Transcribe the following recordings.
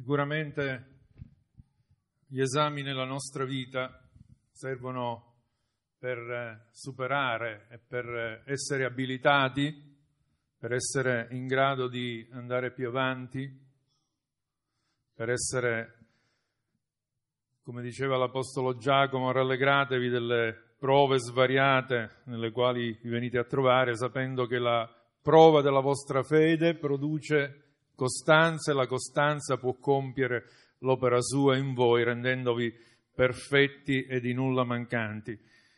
Sicuramente gli esami nella nostra vita servono per superare e per essere abilitati, per essere in grado di andare più avanti, per essere, come diceva l'Apostolo Giacomo, rallegratevi delle prove svariate nelle quali vi venite a trovare, sapendo che la prova della vostra fede produce costanza e la costanza può compiere l'opera sua in voi, rendendovi perfetti e di nulla mancanti.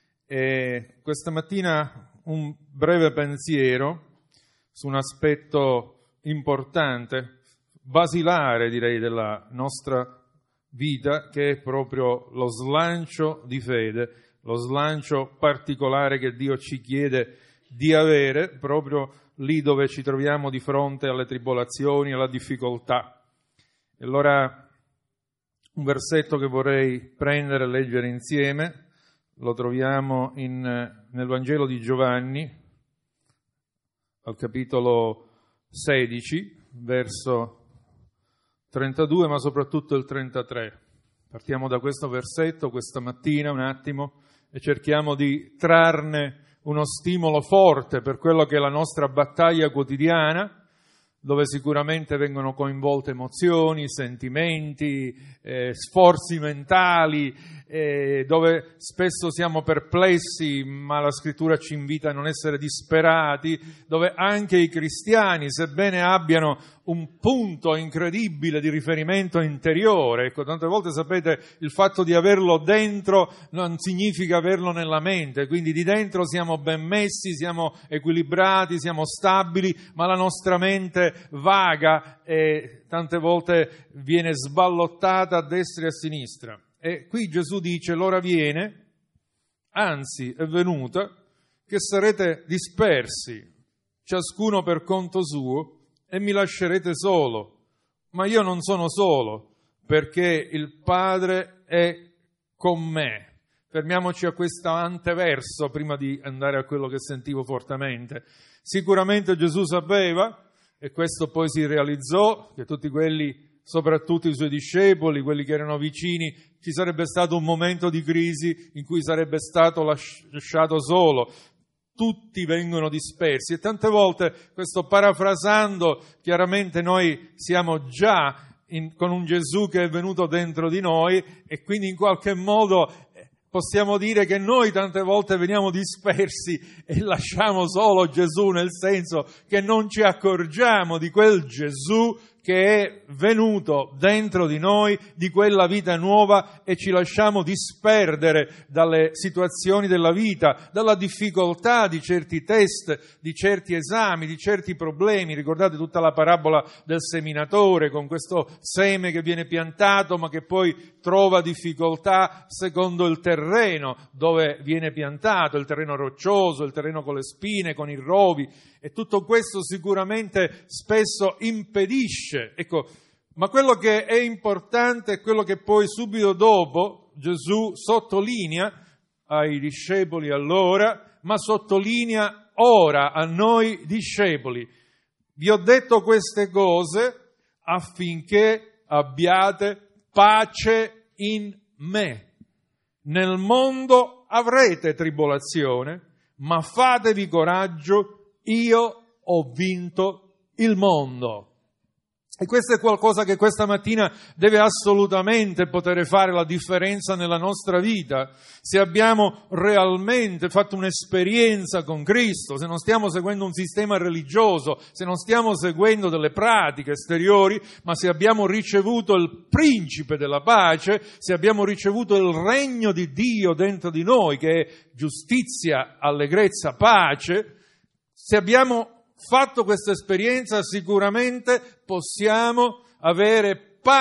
E questa mattina un breve pensiero su un aspetto importante, basilare direi della nostra vita, che è proprio lo slancio di fede, lo slancio particolare che Dio ci chiede di avere proprio lì dove ci troviamo di fronte alle tribolazioni, alla difficoltà. E allora un versetto che vorrei prendere e leggere insieme, lo troviamo nel Vangelo di Giovanni, al capitolo 16, verso 32, ma soprattutto il 33. Partiamo da questo versetto questa mattina un attimo e cerchiamo di trarne uno stimolo forte per quello che è la nostra battaglia quotidiana, dove sicuramente vengono coinvolte emozioni, sentimenti, sforzi mentali, dove spesso siamo perplessi, ma la Scrittura ci invita a non essere disperati, dove anche i cristiani, sebbene abbiano un punto incredibile di riferimento interiore, ecco, tante volte sapete il fatto di averlo dentro non significa averlo nella mente, quindi di dentro siamo ben messi, siamo equilibrati, siamo stabili, ma la nostra mente vaga e tante volte viene sballottata a destra e a sinistra. E qui Gesù dice: l'ora viene, anzi è venuta, che sarete dispersi, ciascuno per conto suo, e mi lascerete solo. Ma io non sono solo, perché il Padre è con me. Fermiamoci a questo anteverso prima di andare a quello che sentivo fortemente. Sicuramente Gesù sapeva, e questo poi si realizzò, che tutti quelli, soprattutto i suoi discepoli, quelli che erano vicini, ci sarebbe stato un momento di crisi in cui sarebbe stato lasciato solo. Tutti vengono dispersi e tante volte, questo parafrasando, chiaramente noi siamo già con un Gesù che è venuto dentro di noi e quindi in qualche modo possiamo dire che noi tante volte veniamo dispersi e lasciamo solo Gesù, nel senso che non ci accorgiamo di quel Gesù che è venuto dentro di noi, di quella vita nuova, e ci lasciamo disperdere dalle situazioni della vita, dalla difficoltà di certi test, di certi esami, di certi problemi. Ricordate tutta la parabola del seminatore con questo seme che viene piantato ma che poi trova difficoltà secondo il terreno dove viene piantato, il terreno roccioso, il terreno con le spine, con i rovi, e tutto questo sicuramente spesso impedisce. Ecco, ma quello che è importante è quello che poi subito dopo Gesù sottolinea ai discepoli allora, ma sottolinea ora a noi discepoli. Vi ho detto queste cose affinché abbiate pace in me. Nel mondo avrete tribolazione, ma fatevi coraggio, io ho vinto il mondo. E questo è qualcosa che questa mattina deve assolutamente poter fare la differenza nella nostra vita. Se abbiamo realmente fatto un'esperienza con Cristo, se non stiamo seguendo un sistema religioso, se non stiamo seguendo delle pratiche esteriori, ma se abbiamo ricevuto il principe della pace, se abbiamo ricevuto il regno di Dio dentro di noi, che è giustizia, allegrezza, pace, se abbiamo fatto questa esperienza, sicuramente possiamo avere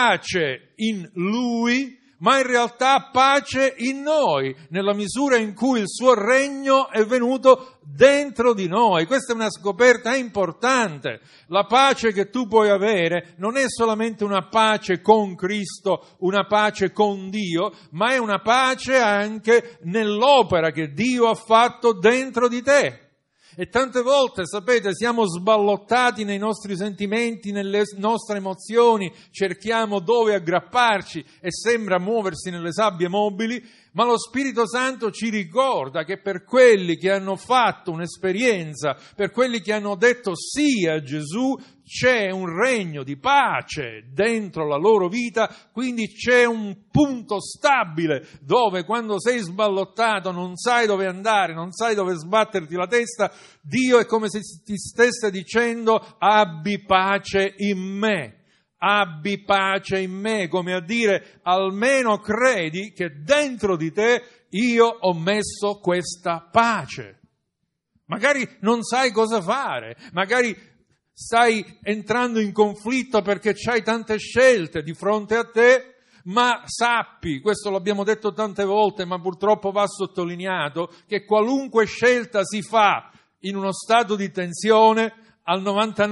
pace in Lui, ma in realtà pace in noi, nella misura in cui il suo regno è venuto dentro di noi. Questa è una scoperta importante. La pace che tu puoi avere non è solamente una pace con Cristo, una pace con Dio, ma è una pace anche nell'opera che Dio ha fatto dentro di te. E tante volte, sapete, siamo sballottati nei nostri sentimenti, nelle nostre emozioni, cerchiamo dove aggrapparci e sembra muoversi nelle sabbie mobili, ma lo Spirito Santo ci ricorda che per quelli che hanno fatto un'esperienza, per quelli che hanno detto sì a Gesù, c'è un regno di pace dentro la loro vita, quindi c'è un punto stabile dove quando sei sballottato non sai dove andare, non sai dove sbatterti la testa, Dio è come se ti stesse dicendo abbi pace in me. Abbi pace in me, come a dire almeno credi che dentro di te io ho messo questa pace. Magari non sai cosa fare, magari stai entrando in conflitto perché c'hai tante scelte di fronte a te, ma sappi, questo l'abbiamo detto tante volte, ma purtroppo va sottolineato, che qualunque scelta si fa in uno stato di tensione, al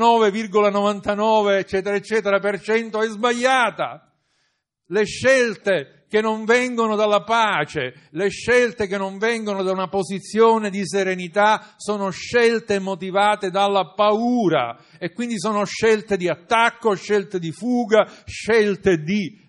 99,99 eccetera eccetera per cento è sbagliata. Le scelte che non vengono dalla pace, le scelte che non vengono da una posizione di serenità sono scelte motivate dalla paura e quindi sono scelte di attacco, scelte di fuga, scelte di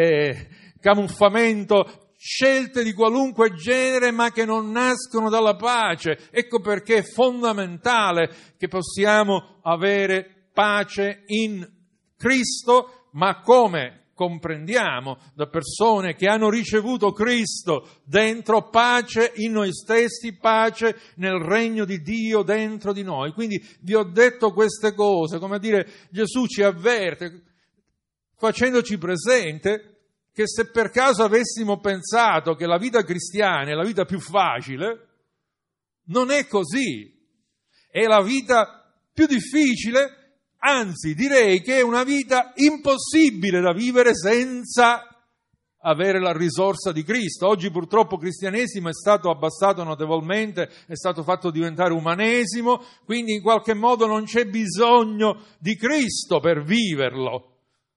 camuffamento, scelte di qualunque genere ma che non nascono dalla pace. Ecco perché è fondamentale che possiamo avere pace in Cristo, ma come comprendiamo da persone che hanno ricevuto Cristo dentro, pace in noi stessi, pace nel regno di Dio dentro di noi. Quindi vi ho detto queste cose, come a dire, Gesù ci avverte facendoci presente che se per caso avessimo pensato che la vita cristiana è la vita più facile, non è così. È la vita più difficile, anzi direi che è una vita impossibile da vivere senza avere la risorsa di Cristo. Oggi purtroppo il cristianesimo è stato abbassato notevolmente, è stato fatto diventare umanesimo, quindi in qualche modo non c'è bisogno di Cristo per viverlo.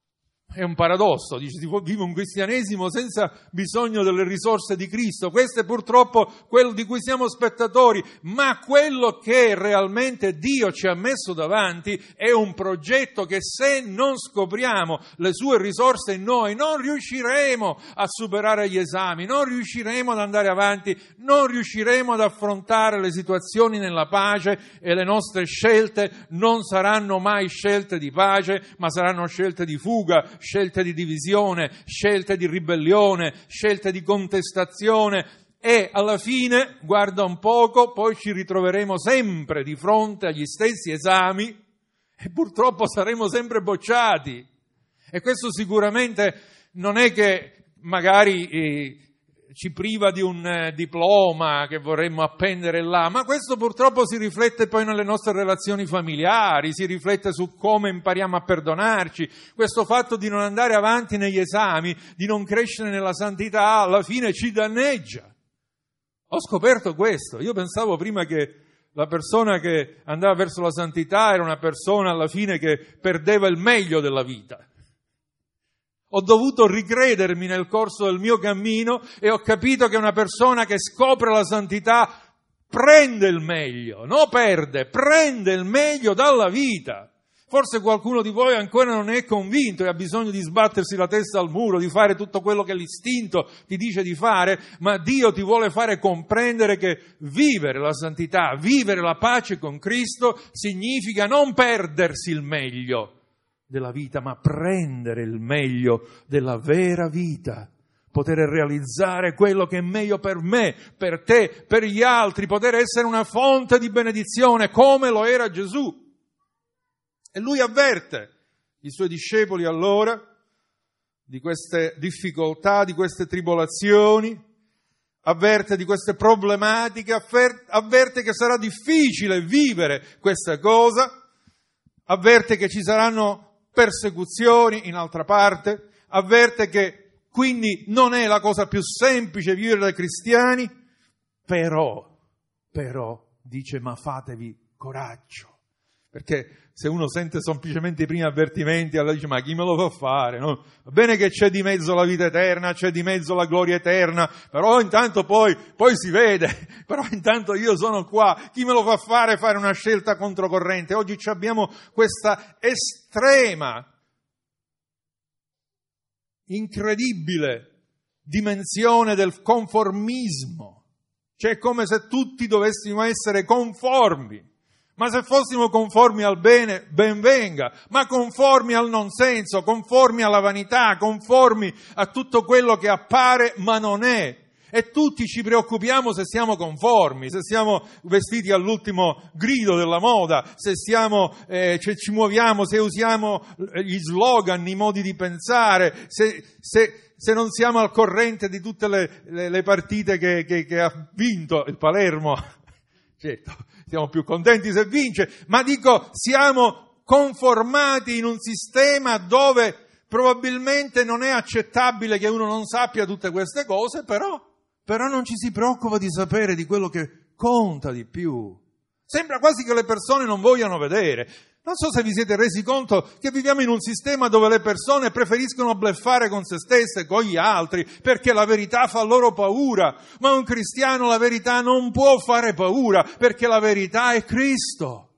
È un paradosso, dice, si vive un cristianesimo senza bisogno delle risorse di Cristo. Questo è purtroppo quello di cui siamo spettatori, ma quello che realmente Dio ci ha messo davanti è un progetto che se non scopriamo le sue risorse in noi non riusciremo a superare gli esami, non riusciremo ad andare avanti, non riusciremo ad affrontare le situazioni nella pace e le nostre scelte non saranno mai scelte di pace, ma saranno scelte di fuga, scelte di divisione, scelte di ribellione, scelte di contestazione e alla fine, guarda un poco, poi ci ritroveremo sempre di fronte agli stessi esami e purtroppo saremo sempre bocciati. E questo sicuramente non è che magari ci priva di un diploma che vorremmo appendere là, ma questo purtroppo si riflette poi nelle nostre relazioni familiari, si riflette su come impariamo a perdonarci. Questo fatto di non andare avanti negli esami, di non crescere nella santità, alla fine ci danneggia. Ho scoperto questo. Io pensavo prima che la persona che andava verso la santità era una persona alla fine che perdeva il meglio della vita. Ho dovuto ricredermi nel corso del mio cammino e ho capito che una persona che scopre la santità prende il meglio, non perde, prende il meglio dalla vita. Forse qualcuno di voi ancora non è convinto e ha bisogno di sbattersi la testa al muro, di fare tutto quello che l'istinto ti dice di fare, ma Dio ti vuole fare comprendere che vivere la santità, vivere la pace con Cristo significa non perdersi il meglio della vita, ma prendere il meglio della vera vita, poter realizzare quello che è meglio per me, per te, per gli altri, poter essere una fonte di benedizione come lo era Gesù. E lui avverte i suoi discepoli allora di queste difficoltà, di queste tribolazioni, avverte di queste problematiche, avverte che sarà difficile vivere questa cosa, avverte che ci saranno persecuzioni in altra parte, avverte che quindi non è la cosa più semplice vivere da cristiani, però dice ma fatevi coraggio, Perché se uno sente semplicemente i primi avvertimenti, allora dice, ma chi me lo fa fare? No? Va bene che c'è di mezzo la vita eterna, c'è di mezzo la gloria eterna, però intanto poi si vede, però intanto io sono qua, chi me lo fa fare una scelta controcorrente? Oggi abbiamo questa estrema, incredibile dimensione del conformismo. Cioè è come se tutti dovessimo essere conformi. Ma se fossimo conformi al bene, ben venga, ma conformi al non senso, conformi alla vanità, conformi a tutto quello che appare ma non è. E tutti ci preoccupiamo se siamo conformi, se siamo vestiti all'ultimo grido della moda, se ci muoviamo, se usiamo gli slogan, i modi di pensare, se non siamo al corrente di tutte le partite che ha vinto il Palermo. Certo, siamo più contenti se vince, ma dico, siamo conformati in un sistema dove probabilmente non è accettabile che uno non sappia tutte queste cose, però non ci si preoccupa di sapere di quello che conta di più. Sembra quasi che le persone non vogliano vedere. Non so se vi siete resi conto che viviamo in un sistema dove le persone preferiscono bluffare con se stesse, con gli altri, perché la verità fa loro paura. Ma un cristiano la verità non può fare paura, perché la verità è Cristo.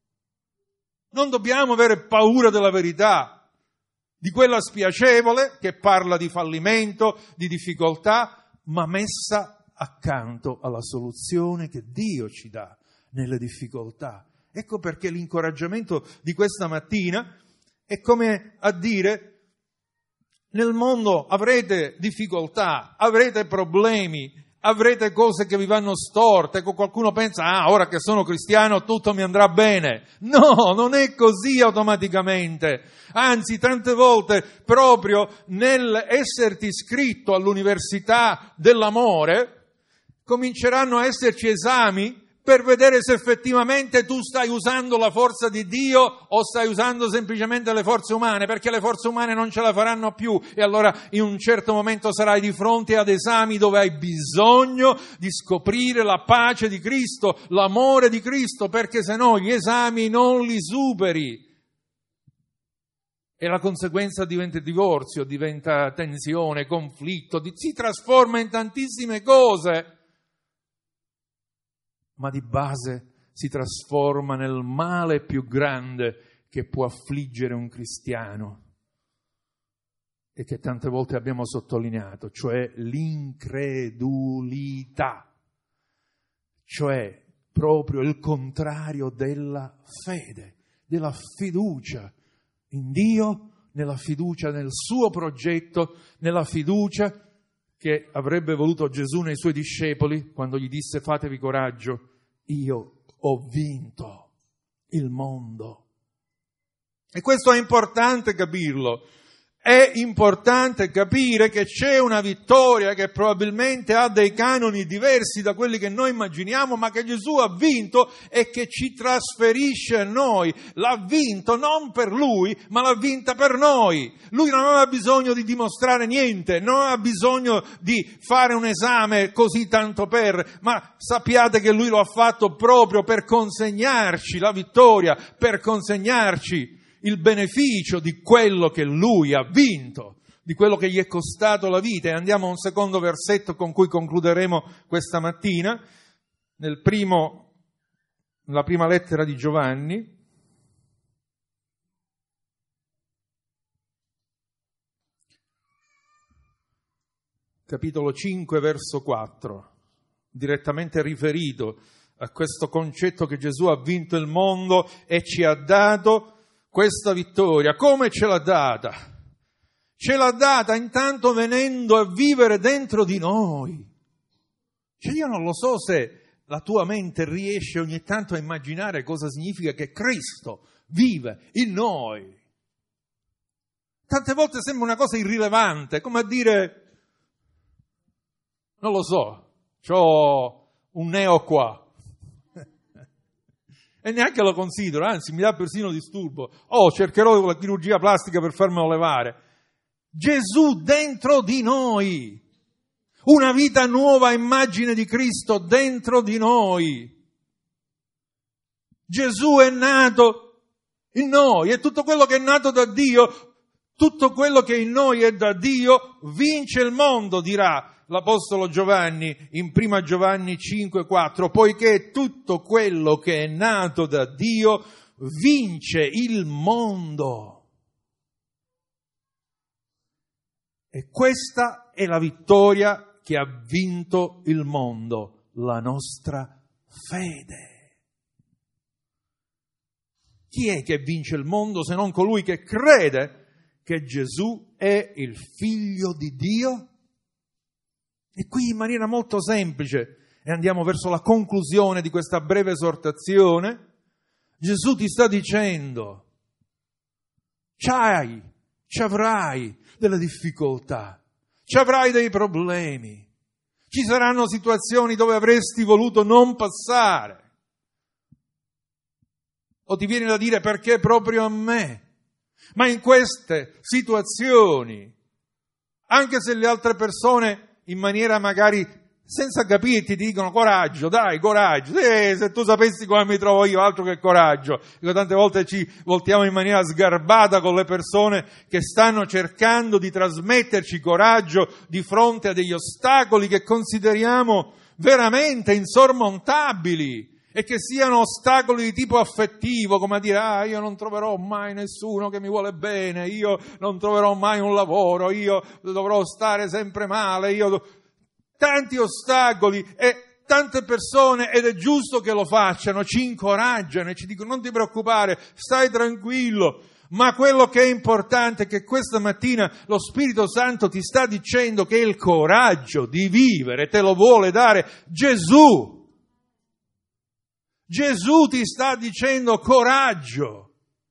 Non dobbiamo avere paura della verità, di quella spiacevole che parla di fallimento, di difficoltà, ma messa accanto alla soluzione che Dio ci dà nelle difficoltà. Ecco perché l'incoraggiamento di questa mattina è come a dire: nel mondo avrete difficoltà, avrete problemi, avrete cose che vi vanno storte. Ecco, qualcuno pensa, ora che sono cristiano tutto mi andrà bene. No, non è così automaticamente. Anzi, tante volte proprio nell'esserti iscritto all'università dell'amore cominceranno a esserci esami per vedere se effettivamente tu stai usando la forza di Dio o stai usando semplicemente le forze umane, perché le forze umane non ce la faranno più e allora in un certo momento sarai di fronte ad esami dove hai bisogno di scoprire la pace di Cristo, l'amore di Cristo, perché se no gli esami non li superi. E la conseguenza diventa divorzio, diventa tensione, conflitto, si trasforma in tantissime cose. Ma di base si trasforma nel male più grande che può affliggere un cristiano e che tante volte abbiamo sottolineato, cioè l'incredulità, cioè proprio il contrario della fede, della fiducia in Dio, nella fiducia nel suo progetto, nella fiducia che avrebbe voluto Gesù nei suoi discepoli quando gli disse: fatevi coraggio, io ho vinto il mondo. E questo è importante capirlo. È importante capire che c'è una vittoria che probabilmente ha dei canoni diversi da quelli che noi immaginiamo, ma che Gesù ha vinto e che ci trasferisce a noi. L'ha vinto non per Lui, ma l'ha vinta per noi. Lui non aveva bisogno di dimostrare niente, non aveva bisogno di fare un esame così tanto per, ma sappiate che Lui lo ha fatto proprio per consegnarci la vittoria, per consegnarci il beneficio di quello che Lui ha vinto, di quello che gli è costato la vita. E andiamo a un secondo versetto con cui concluderemo questa mattina, nella prima lettera di Giovanni. Capitolo 5, verso 4, direttamente riferito a questo concetto che Gesù ha vinto il mondo e ci ha dato questa vittoria. Come ce l'ha data? Ce l'ha data intanto venendo a vivere dentro di noi. Cioè io non lo so se la tua mente riesce ogni tanto a immaginare cosa significa che Cristo vive in noi. Tante volte sembra una cosa irrilevante, come a dire, non lo so, c'ho un neo qua. E neanche lo considero, anzi mi dà persino disturbo. Cercherò la chirurgia plastica per farmelo levare. Gesù dentro di noi. Una vita nuova, immagine di Cristo dentro di noi. Gesù è nato Il noi è tutto quello che è nato da Dio, tutto quello che in noi è da Dio vince il mondo, dirà l'Apostolo Giovanni in 1 Giovanni 5,4, poiché tutto quello che è nato da Dio vince il mondo. E questa è la vittoria che ha vinto il mondo, la nostra fede. Chi è che vince il mondo se non colui che crede che Gesù è il Figlio di Dio? E qui in maniera molto semplice, e andiamo verso la conclusione di questa breve esortazione, Gesù ti sta dicendo, ci avrai delle difficoltà, ci avrai dei problemi, ci saranno situazioni dove avresti voluto non passare. O ti viene da dire perché proprio a me? Ma in queste situazioni, anche se le altre persone in maniera magari senza capirti ti dicono coraggio, dai, coraggio, se tu sapessi come mi trovo io, altro che coraggio. Dico, tante volte ci voltiamo in maniera sgarbata con le persone che stanno cercando di trasmetterci coraggio di fronte a degli ostacoli che consideriamo veramente insormontabili. E che siano ostacoli di tipo affettivo, come a dire, io non troverò mai nessuno che mi vuole bene, io non troverò mai un lavoro, io dovrò stare sempre male, tanti ostacoli e tante persone, ed è giusto che lo facciano, ci incoraggiano e ci dicono non ti preoccupare, stai tranquillo. Ma quello che è importante è che questa mattina lo Spirito Santo ti sta dicendo che il coraggio di vivere te lo vuole dare Gesù. Gesù ti sta dicendo coraggio.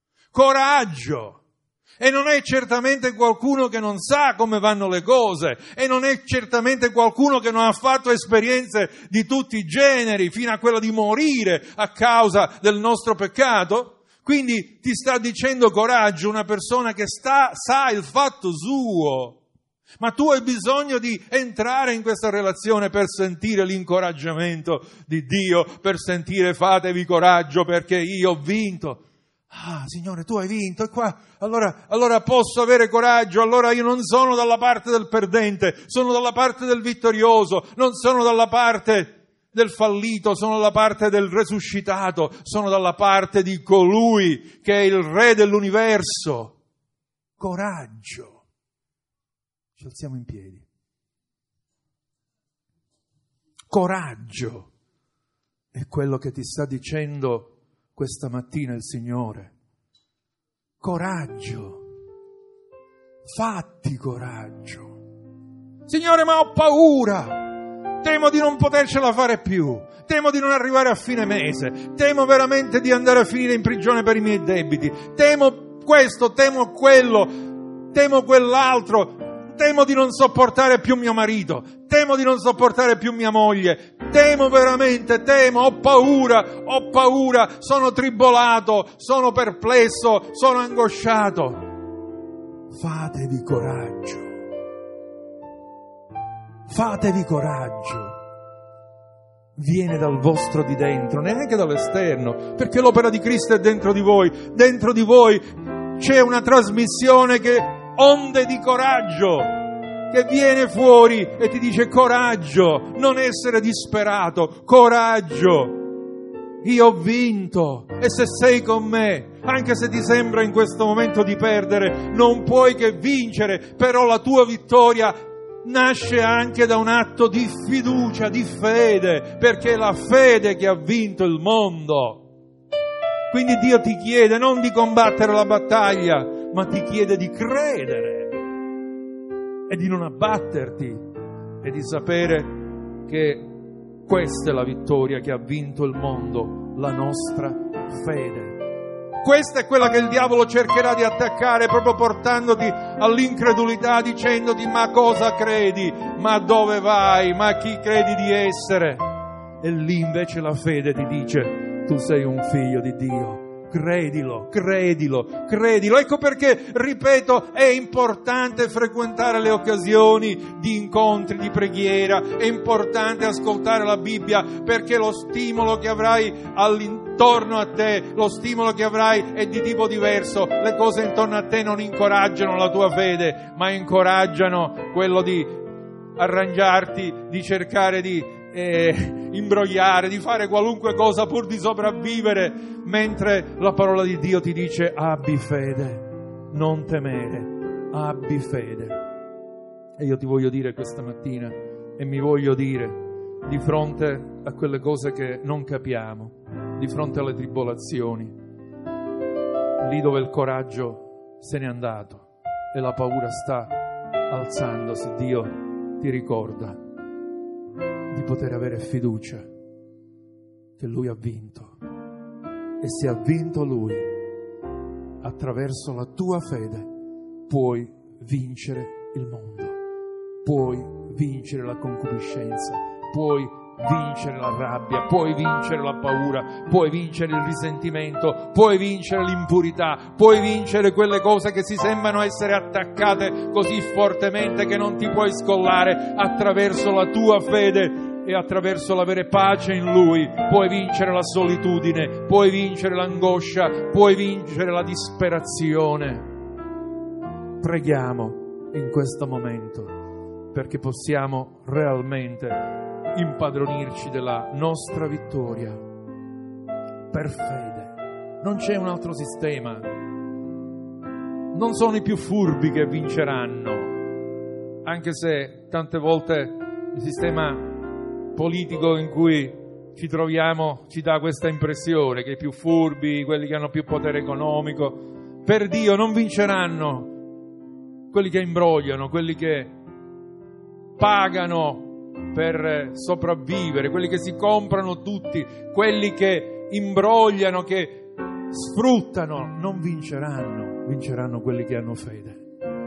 E non è certamente qualcuno che non sa come vanno le cose, e non è certamente qualcuno che non ha fatto esperienze di tutti i generi, fino a quella di morire a causa del nostro peccato. Quindi ti sta dicendo coraggio una persona che sa il fatto suo. Ma tu hai bisogno di entrare in questa relazione per sentire l'incoraggiamento di Dio, per sentire fatevi coraggio perché io ho vinto. Signore, tu hai vinto e qua allora posso avere coraggio, allora io non sono dalla parte del perdente, sono dalla parte del vittorioso, non sono dalla parte del fallito, sono dalla parte del resuscitato, sono dalla parte di colui che è il Re dell'universo. Coraggio. Ci alziamo in piedi. Coraggio è quello che ti sta dicendo questa mattina il Signore. Coraggio. Fatti coraggio. Signore, ma ho paura. Temo di non potercela fare più. Temo di non arrivare a fine mese. Temo veramente di andare a finire in prigione per i miei debiti. Temo questo, temo quello, temo quell'altro. Temo di non sopportare più mio marito, temo di non sopportare più mia moglie, temo, ho paura, sono tribolato, sono perplesso, sono angosciato. Fatevi coraggio. Viene dal vostro di dentro, neanche dall'esterno, perché l'opera di Cristo è dentro di voi c'è una trasmissione che onde di coraggio che viene fuori e ti dice coraggio, non essere disperato, coraggio, io ho vinto e se sei con me, anche se ti sembra in questo momento di perdere, non puoi che vincere, però la tua vittoria nasce anche da un atto di fiducia, di fede, perché è la fede che ha vinto il mondo. Quindi Dio ti chiede non di combattere la battaglia, ma ti chiede di credere e di non abbatterti e di sapere che questa è la vittoria che ha vinto il mondo, la nostra fede. Questa è quella che il diavolo cercherà di attaccare proprio portandoti all'incredulità, dicendoti ma cosa credi, ma dove vai, ma chi credi di essere? E lì invece la fede ti dice tu sei un figlio di Dio. credilo. Ecco perché, ripeto, è importante frequentare le occasioni di incontri, di preghiera, è importante ascoltare la Bibbia, perché lo stimolo che avrai intorno a te, lo stimolo che avrai è di tipo diverso. Le cose intorno a te non incoraggiano la tua fede, ma incoraggiano quello di arrangiarti, di cercare di imbrogliare, di fare qualunque cosa pur di sopravvivere, mentre la parola di Dio ti dice: abbi fede, non temere, abbi fede. E io ti voglio dire questa mattina, e mi voglio dire, di fronte a quelle cose che non capiamo, di fronte alle tribolazioni, lì dove il coraggio se n'è andato e la paura sta alzandosi, Dio ti ricorda di poter avere fiducia che Lui ha vinto, e se ha vinto Lui, attraverso la tua fede puoi vincere il mondo, puoi vincere la concupiscenza, puoi vincere la rabbia, puoi vincere la paura, puoi vincere il risentimento, puoi vincere l'impurità, puoi vincere quelle cose che si sembrano essere attaccate così fortemente che non ti puoi scollare. Attraverso la tua fede e attraverso l'avere pace in Lui puoi vincere la solitudine, puoi vincere l'angoscia, puoi vincere la disperazione. Preghiamo in questo momento perché possiamo realmente impadronirci della nostra vittoria per fede. Non c'è un altro sistema, non sono i più furbi che vinceranno, anche se tante volte il sistema politico in cui ci troviamo ci dà questa impressione che i più furbi, quelli che hanno più potere economico, per Dio non vinceranno quelli che imbrogliano, quelli che pagano per sopravvivere, quelli che si comprano tutti, quelli che imbrogliano, che sfruttano. Non vinceranno, vinceranno quelli che hanno fede.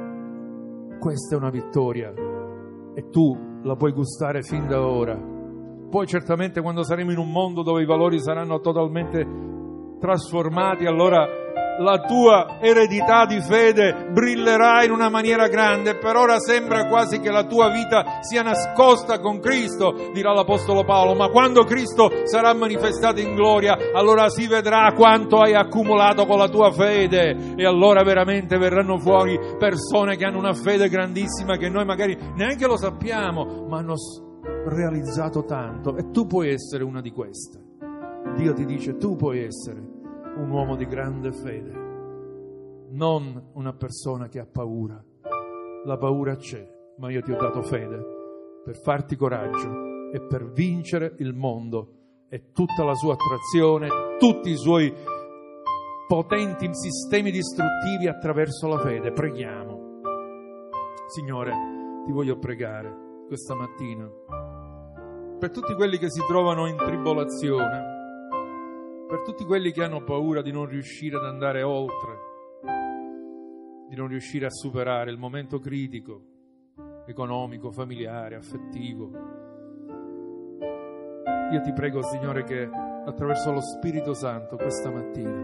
Questa è una vittoria e tu la puoi gustare fin da ora. Poi certamente quando saremo in un mondo dove i valori saranno totalmente trasformati, allora la tua eredità di fede brillerà in una maniera grande. Per ora sembra quasi che la tua vita sia nascosta con Cristo, dirà l'Apostolo Paolo, ma quando Cristo sarà manifestato in gloria, allora si vedrà quanto hai accumulato con la tua fede, e allora veramente verranno fuori persone che hanno una fede grandissima, che noi magari neanche lo sappiamo, ma hanno realizzato tanto, e tu puoi essere una di queste. Dio ti dice: tu puoi essere un uomo di grande fede, non una persona che ha paura. La paura c'è, ma io ti ho dato fede per farti coraggio e per vincere il mondo e tutta la sua attrazione, tutti i suoi potenti sistemi distruttivi attraverso la fede. Preghiamo. Signore, ti voglio pregare questa mattina per tutti quelli che si trovano in tribolazione, per tutti quelli che hanno paura di non riuscire ad andare oltre, di non riuscire a superare il momento critico, economico, familiare, affettivo. Io ti prego, Signore, che attraverso lo Spirito Santo questa mattina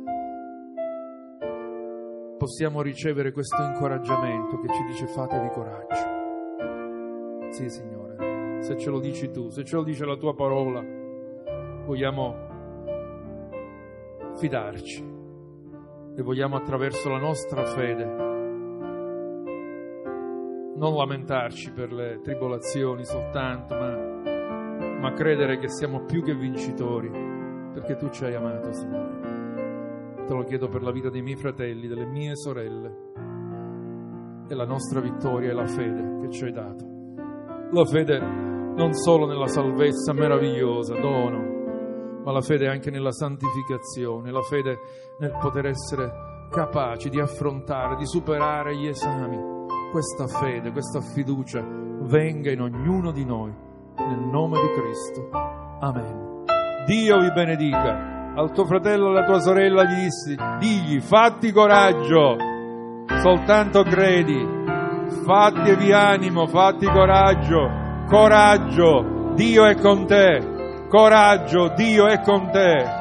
possiamo ricevere questo incoraggiamento che ci dice: fatevi coraggio. Sì, Signore, se ce lo dici tu, se ce lo dice la tua parola, vogliamo fidarci e vogliamo attraverso la nostra fede non lamentarci per le tribolazioni soltanto, ma credere che siamo più che vincitori, perché tu ci hai amato, Signore. Te lo chiedo per la vita dei miei fratelli, delle mie sorelle, e la nostra vittoria è la fede che ci hai dato. La fede non solo nella salvezza meravigliosa, dono, ma la fede anche nella santificazione, la fede nel poter essere capaci di affrontare, di superare gli esami. Questa fede, questa fiducia venga in ognuno di noi, nel nome di Cristo. Amen. Dio vi benedica. Al tuo fratello e alla tua sorella digli: fatti coraggio, soltanto credi, fattevi animo, fatti coraggio, Dio è con te. Coraggio, Dio è con te.